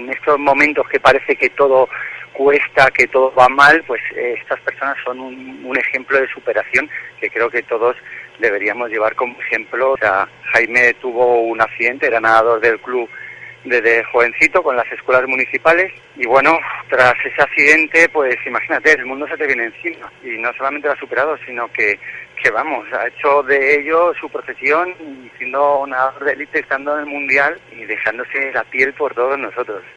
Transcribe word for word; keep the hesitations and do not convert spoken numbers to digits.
en estos momentos que parece que todo cuesta, que todo va mal, pues eh, estas personas son un, un ejemplo de superación que creo que todos deberíamos llevar como ejemplo. O sea, Jaime tuvo un accidente, era nadador del club desde jovencito con las escuelas municipales y bueno, tras ese accidente, pues imagínate, el mundo se te viene encima y no solamente lo ha superado, sino que, que vamos, ha hecho de ello su profesión y siendo nadador de élite, estando en el mundial y dejándose la piel por todos nosotros.